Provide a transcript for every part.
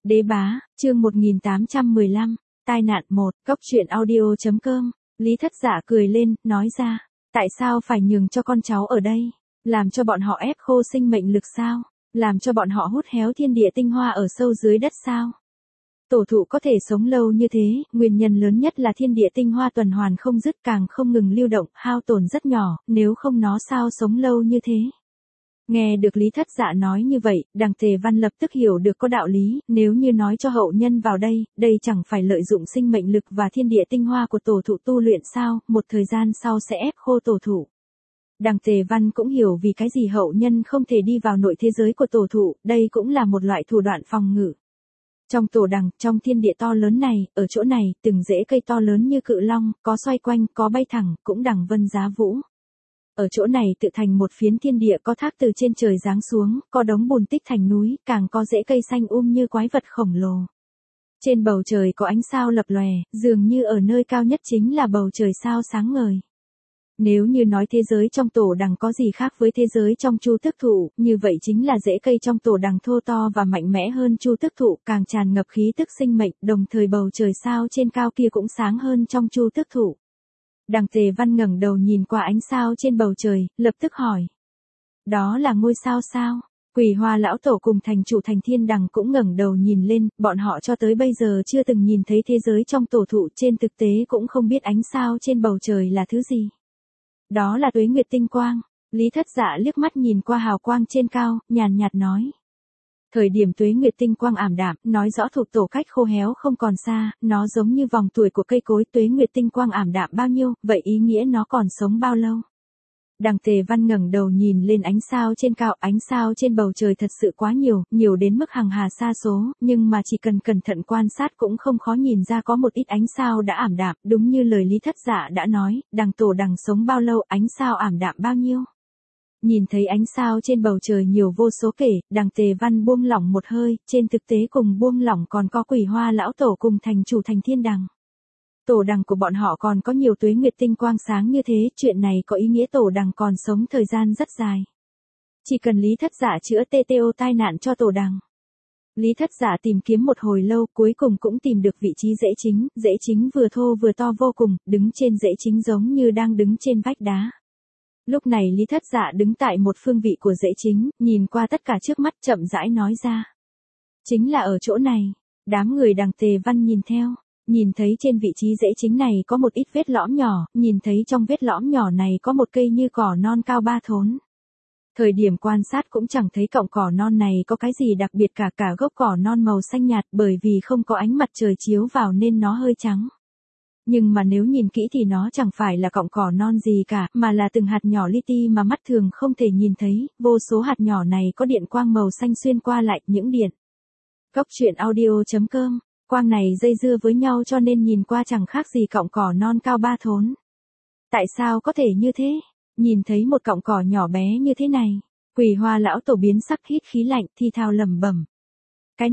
Đế bá, chương 1815, tai nạn 1, góc truyện audio.com, Lý Thất Dạ cười lên, nói ra, tại sao phải nhường cho con cháu ở đây, làm cho bọn họ ép khô sinh mệnh lực sao, làm cho bọn họ hút héo thiên địa tinh hoa ở sâu dưới đất sao. Tổ thụ có thể sống lâu như thế, nguyên nhân lớn nhất là thiên địa tinh hoa tuần hoàn không dứt càng không ngừng lưu động, hao tổn rất nhỏ, nếu không nó sao sống lâu như thế. Nghe được Lý Thất Dạ nói như vậy, Đằng Tề Văn lập tức hiểu được có đạo lý, nếu như nói cho hậu nhân vào đây chẳng phải lợi dụng sinh mệnh lực và thiên địa tinh hoa của tổ thụ tu luyện sao, một thời gian sau sẽ ép khô tổ thụ. Đằng Tề Văn cũng hiểu vì cái gì hậu nhân không thể đi vào nội thế giới của tổ thụ, đây cũng là một loại thủ đoạn phòng ngự. Trong tổ đằng, trong thiên địa to lớn này, ở chỗ này, từng rễ cây to lớn như cự long, có xoay quanh, có bay thẳng, cũng đằng vân giá vũ. Ở chỗ này tự thành một phiến thiên địa có thác từ trên trời giáng xuống, có đống bùn tích thành núi, càng có rễ cây xanh như quái vật khổng lồ. Trên bầu trời có ánh sao lập lòe, dường như ở nơi cao nhất chính là bầu trời sao sáng ngời. Nếu như nói thế giới trong tổ đằng có gì khác với thế giới trong chu tước thụ, như vậy chính là rễ cây trong tổ đằng thô to và mạnh mẽ hơn chu tước thụ, càng tràn ngập khí tức sinh mệnh, đồng thời bầu trời sao trên cao kia cũng sáng hơn trong chu tước thụ. Đằng Tề Văn ngẩng đầu nhìn qua ánh sao trên bầu trời, lập tức hỏi. Đó là ngôi sao sao? Quỷ Hoa lão tổ cùng thành chủ Thành Thiên Đằng cũng ngẩng đầu nhìn lên, bọn họ cho tới bây giờ chưa từng nhìn thấy thế giới trong tổ thụ, trên thực tế cũng không biết ánh sao trên bầu trời là thứ gì. Đó là tuế nguyệt tinh quang. Lý Thất Dạ liếc mắt nhìn qua hào quang trên cao, nhàn nhạt nói. Thời điểm tuế nguyệt tinh quang ảm đạm, nói rõ thuộc tổ cách khô héo không còn xa, nó giống như vòng tuổi của cây cối. Tuế nguyệt tinh quang ảm đạm bao nhiêu, vậy ý nghĩa nó còn sống bao lâu? Đằng Tề Văn ngẩng đầu nhìn lên ánh sao trên cao, ánh sao trên bầu trời thật sự quá nhiều, nhiều đến mức hằng hà sa số, nhưng mà chỉ cần cẩn thận quan sát cũng không khó nhìn ra có một ít ánh sao đã ảm đạm, đúng như lời Lý Thất Dạ đã nói, đằng tổ đằng sống bao lâu, ánh sao ảm đạm bao nhiêu. Nhìn thấy ánh sao trên bầu trời nhiều vô số kể, Đằng Tề Văn buông lỏng một hơi, trên thực tế cùng buông lỏng còn có Quỷ Hoa lão tổ cùng thành chủ Thành Thiên Đằng. Tổ đằng của bọn họ còn có nhiều tuế nguyệt tinh quang sáng như thế, chuyện này có ý nghĩa tổ đằng còn sống thời gian rất dài. Chỉ cần Lý Thất Dạ chữa TTO tai nạn cho tổ đằng. Lý Thất Dạ tìm kiếm một hồi lâu, cuối cùng cũng tìm được vị trí rễ chính vừa thô vừa to vô cùng, đứng trên rễ chính giống như đang đứng trên vách đá. Lúc này Lý Thất Dạ đứng tại một phương vị của rễ chính, nhìn qua tất cả trước mắt chậm rãi nói ra. Chính là ở chỗ này. Đám người Đằng Tề Văn nhìn theo, nhìn thấy trên vị trí rễ chính này có một ít vết lõm nhỏ, nhìn thấy trong vết lõm nhỏ này có một cây như cỏ non cao 3 thốn. Thời điểm quan sát cũng chẳng thấy cọng cỏ non này có cái gì đặc biệt cả gốc cỏ non màu xanh nhạt, bởi vì không có ánh mặt trời chiếu vào nên nó hơi trắng. Nhưng mà nếu nhìn kỹ thì nó chẳng phải là cọng cỏ non gì cả, mà là từng hạt nhỏ li ti mà mắt thường không thể nhìn thấy, vô số hạt nhỏ này có điện quang màu xanh xuyên qua lại những điện. Góc truyện audio.com, quang này dây dưa với nhau cho nên nhìn qua chẳng khác gì cọng cỏ non cao 3 thốn. Tại sao có thể như thế? Nhìn thấy một cọng cỏ nhỏ bé như thế này, Quỷ Hoa lão tổ biến sắc hít khí lạnh thi thào lẩm bẩm. Cái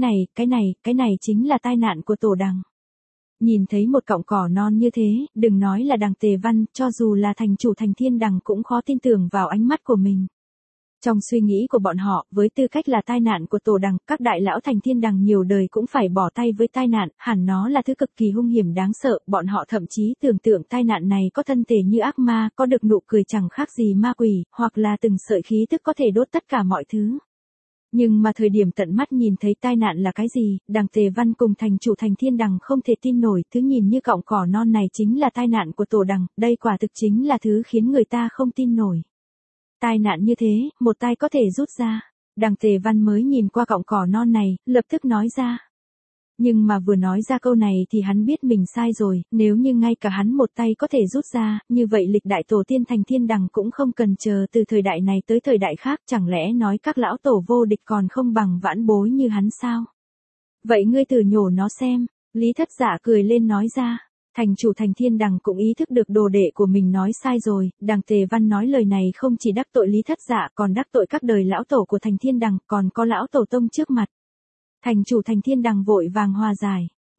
này chính là tai nạn của tổ đằng. Nhìn thấy một cọng cỏ non như thế, đừng nói là Đằng Tề Văn, cho dù là thành chủ Thành Thiên Đằng cũng khó tin tưởng vào ánh mắt của mình. Trong suy nghĩ của bọn họ, với tư cách là tai nạn của tổ đằng, các đại lão Thành Thiên Đằng nhiều đời cũng phải bỏ tay với tai nạn, hẳn nó là thứ cực kỳ hung hiểm đáng sợ, bọn họ thậm chí tưởng tượng tai nạn này có thân thể như ác ma, có được nụ cười chẳng khác gì ma quỷ, hoặc là từng sợi khí tức có thể đốt tất cả mọi thứ. Nhưng mà thời điểm tận mắt nhìn thấy tai nạn là cái gì, Đằng Tề Văn cùng thành chủ Thành Thiên Đằng không thể tin nổi, thứ nhìn như cọng cỏ non này chính là tai nạn của tổ đằng, đây quả thực chính là thứ khiến người ta không tin nổi. Tai nạn như thế, một tay có thể rút ra. Đằng Tề Văn mới nhìn qua cọng cỏ non này, lập tức nói ra. Nhưng mà vừa nói ra câu này thì hắn biết mình sai rồi, nếu như ngay cả hắn một tay có thể rút ra, như vậy lịch đại tổ tiên Thành Thiên Đằng cũng không cần chờ từ thời đại này tới thời đại khác, chẳng lẽ nói các lão tổ vô địch còn không bằng vãn bối như hắn sao? Vậy ngươi thử nhổ nó xem, Lý Thất Dạ cười lên nói ra. Thành chủ Thành Thiên Đằng cũng ý thức được đồ đệ của mình nói sai rồi, Đằng Tề Văn nói lời này không chỉ đắc tội Lý Thất Dạ còn đắc tội các đời lão tổ của Thành Thiên Đằng, còn có lão tổ tông trước mặt. Thành chủ Thành Thiên Đằng vội vàng hòa giải.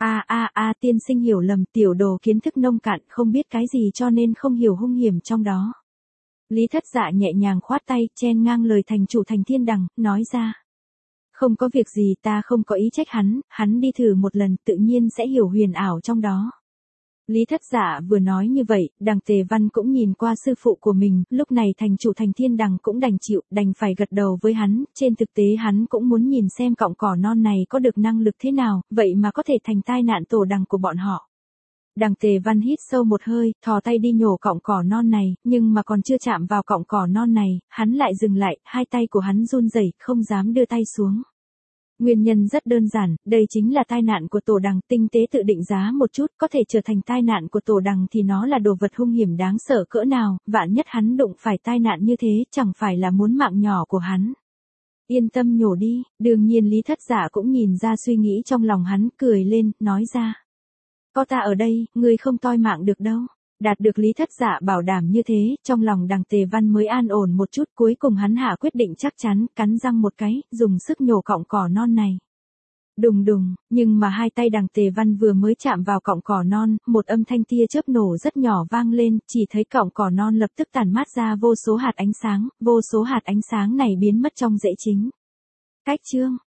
Tiên sinh hiểu lầm, tiểu đồ kiến thức nông cạn không biết cái gì cho nên không hiểu hung hiểm trong đó. Lý Thất Dạ nhẹ nhàng khoát tay, chen ngang lời thành chủ Thành Thiên Đằng, nói ra. Không có việc gì, ta không có ý trách hắn đi thử một lần tự nhiên sẽ hiểu huyền ảo trong đó. Lý Thất Dạ vừa nói như vậy, Đằng Tề Văn cũng nhìn qua sư phụ của mình, lúc này thành chủ Thành Thiên Đằng cũng đành chịu, đành phải gật đầu với hắn, trên thực tế hắn cũng muốn nhìn xem cọng cỏ non này có được năng lực thế nào, vậy mà có thể thành tai nạn tổ đằng của bọn họ. Đằng Tề Văn hít sâu một hơi, thò tay đi nhổ cọng cỏ non này, nhưng mà còn chưa chạm vào cọng cỏ non này, hắn lại dừng lại, hai tay của hắn run rẩy, không dám đưa tay xuống. Nguyên nhân rất đơn giản, đây chính là tai nạn của tổ đằng, tinh tế tự định giá một chút, có thể trở thành tai nạn của tổ đằng thì nó là đồ vật hung hiểm đáng sợ cỡ nào, vạn nhất hắn đụng phải tai nạn như thế, chẳng phải là muốn mạng nhỏ của hắn. Yên tâm nhổ đi, đương nhiên Lý Thất Dạ cũng nhìn ra suy nghĩ trong lòng hắn, cười lên, nói ra. Có ta ở đây, ngươi không toi mạng được đâu. Đạt được Lý Thất Dạ bảo đảm như thế, trong lòng Đằng Tề Văn mới an ổn một chút, cuối cùng hắn hạ quyết định chắc chắn, cắn răng một cái, dùng sức nhổ cọng cỏ non này. Đùng đùng, nhưng mà hai tay Đằng Tề Văn vừa mới chạm vào cọng cỏ non, một âm thanh tia chớp nổ rất nhỏ vang lên, chỉ thấy cọng cỏ non lập tức tản mát ra vô số hạt ánh sáng này biến mất trong rễ chính. Cách chương